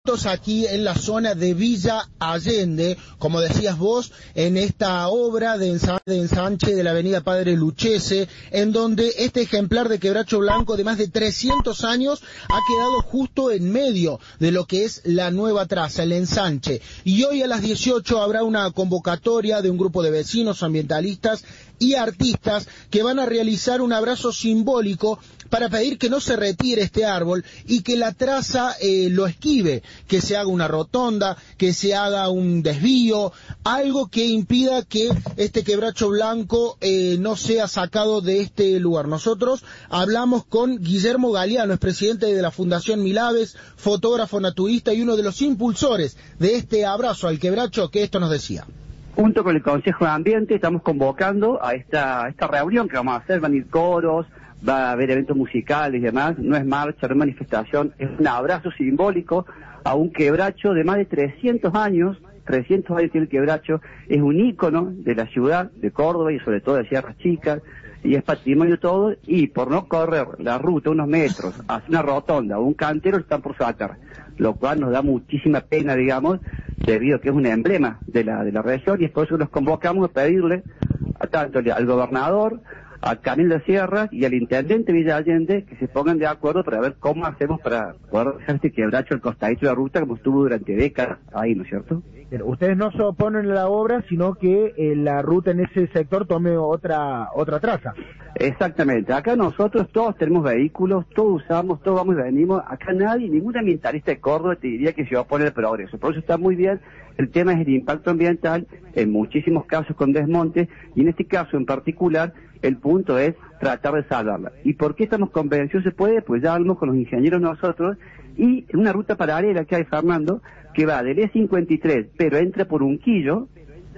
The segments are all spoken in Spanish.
directos aquí en la zona de Villa Allende, como decías vos, en esta obra de ensanche de la avenida Padre Lucchese, en donde este ejemplar de quebracho blanco de más de 300 años ha quedado justo en medio de lo que es la nueva traza, el ensanche. Y hoy a las 18 habrá una convocatoria de un grupo de vecinos, ambientalistas y artistas que van a realizar un abrazo simbólico para pedir que no se retire este árbol y que la traza lo esquive, que se haga una rotonda, que se haga un desvío, algo que impida que este quebracho blanco no sea sacado de este lugar. Nosotros hablamos con Guillermo Galeano, es presidente de la Fundación Milaves, fotógrafo naturista y uno de los impulsores de este abrazo al quebracho, que esto nos decía. Junto con el Consejo de Ambiente estamos convocando a esta reunión que vamos a hacer. Van a ir coros, va a haber eventos musicales y demás. No es marcha, no es manifestación, es un abrazo simbólico a un quebracho de más de 300 años. 300 años tiene el quebracho, es un ícono de la ciudad de Córdoba y sobre todo de Sierras Chicas, y es patrimonio todo, y por no correr la ruta unos metros hacia una rotonda o un cantero están por sacar, lo cual nos da muchísima pena, digamos, debido a que es un emblema de la región, y es por eso que nos convocamos a pedirle a tanto al gobernador, a Camilo de Sierras y al intendente Villa Allende que se pongan de acuerdo para ver cómo hacemos para poder dejar este quebracho al costadito de la ruta como estuvo durante décadas ahí, ¿no es cierto? Pero ustedes no se oponen a la obra, sino que la ruta en ese sector tome otra traza. Exactamente. Acá nosotros todos tenemos vehículos, todos usamos, todos vamos y venimos. Acá nadie, ningún ambientalista de Córdoba te diría que se opone al progreso. Por eso está muy bien. El tema es el impacto ambiental, en muchísimos casos con desmonte, y en este caso en particular, el punto es tratar de salvarla. ¿Y por qué estamos convencidos se puede? Pues ya hablamos con los ingenieros nosotros, y en una ruta paralela que hay, Fernando, que va del E53, pero entra por Unquillo,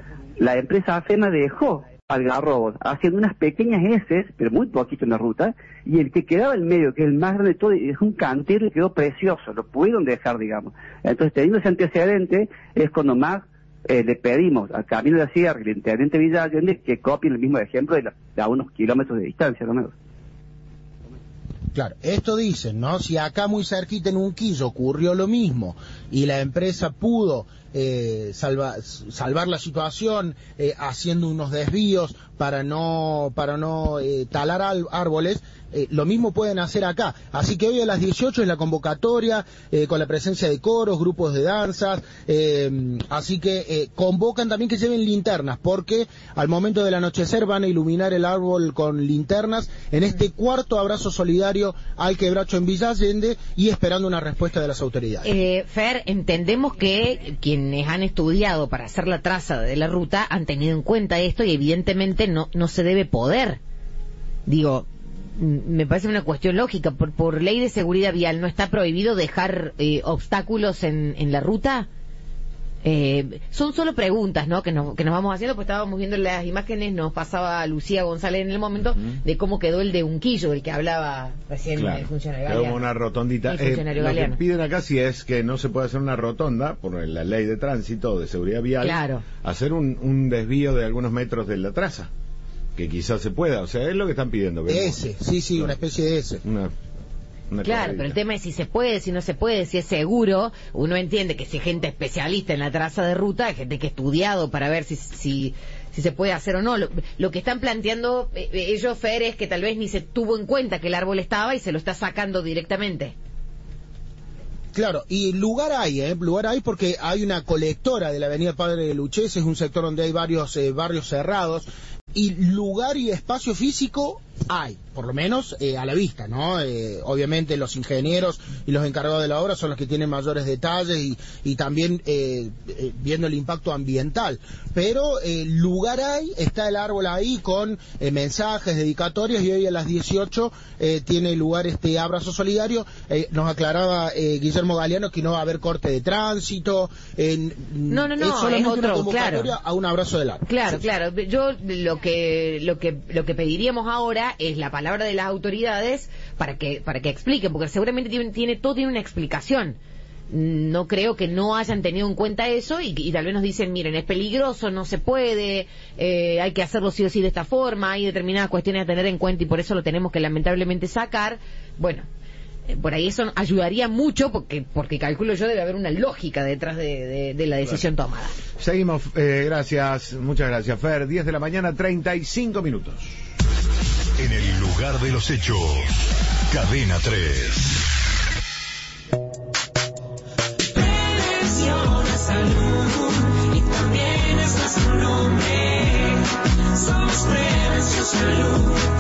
la empresa AFEMA dejó algarrobos, haciendo unas pequeñas heces, pero muy poquito en la ruta, y el que quedaba en medio, que es el más grande de todo, es un cantero y quedó precioso, lo pudieron dejar, digamos. Entonces, teniendo ese antecedente, es cuando más le pedimos a Camilo de Sierra y al intendente Villa Allende que copien el mismo ejemplo de a unos kilómetros de distancia, ¿no? Claro, esto dicen, ¿no? Si acá muy cerquita en Unquillo ocurrió lo mismo y la empresa pudo salvar la situación haciendo unos desvíos para no talar árboles, lo mismo pueden hacer acá. Así que hoy a las 18 es la convocatoria con la presencia de coros, grupos de danzas, así que convocan también que lleven linternas, porque al momento del anochecer van a iluminar el árbol con linternas en este cuarto abrazo solidario al quebracho en Villa Allende y esperando una respuesta de las autoridades. Fer, entendemos que quienes han estudiado para hacer la traza de la ruta han tenido en cuenta esto y evidentemente no se debe poder. Digo, me parece una cuestión lógica. Por ley de seguridad vial, ¿no está prohibido dejar obstáculos en la ruta? Son solo preguntas, ¿no? que nos vamos haciendo, pues estábamos viendo las imágenes, nos pasaba Lucía González en el momento de cómo quedó el de Unquillo, del que hablaba recién el funcionario Galeano. Como una rotondita. Lo que piden acá sí es que no se puede hacer una rotonda por la ley de tránsito de seguridad vial, claro, hacer un desvío de algunos metros de la traza, que quizás se pueda, o sea, es lo que están pidiendo. Sí, una especie de ese. Claro, pero el tema es si se puede, si no se puede, si es seguro. Uno entiende que si hay gente especialista en la traza de ruta, hay gente que ha estudiado para ver si se puede hacer o no. Lo que están planteando ellos, Fer, es que tal vez ni se tuvo en cuenta que el árbol estaba y se lo está sacando directamente. Claro, y lugar hay porque hay una colectora de la avenida Padre Lucchese, es un sector donde hay varios barrios cerrados, y lugar y espacio físico hay, por lo menos a la vista, ¿no? Obviamente los ingenieros y los encargados de la obra son los que tienen mayores detalles y también viendo el impacto ambiental, pero lugar hay, está el árbol ahí con mensajes, dedicatorias, y hoy a las 18 tiene lugar este abrazo solidario. Nos aclaraba Guillermo Galeano que no va a haber corte de tránsito, no, es solamente es otro, una convocatoria, claro, a un abrazo del árbol. Claro, yo lo que pediríamos ahora es la palabra de las autoridades para que expliquen, porque seguramente todo tiene una explicación. No creo que no hayan tenido en cuenta eso y tal vez nos dicen, miren, es peligroso, no se puede, hay que hacerlo sí o sí de esta forma, hay determinadas cuestiones a tener en cuenta y por eso lo tenemos que lamentablemente sacar. Bueno, por ahí eso ayudaría mucho porque calculo yo debe haber una lógica detrás de la decisión tomada. Seguimos, gracias, muchas gracias, Fer. 10 de la mañana, 35 minutos. En el lugar de los hechos, Cadena 3. Prevención a salud y también es nuestro nombre. Somos Prevención Salud.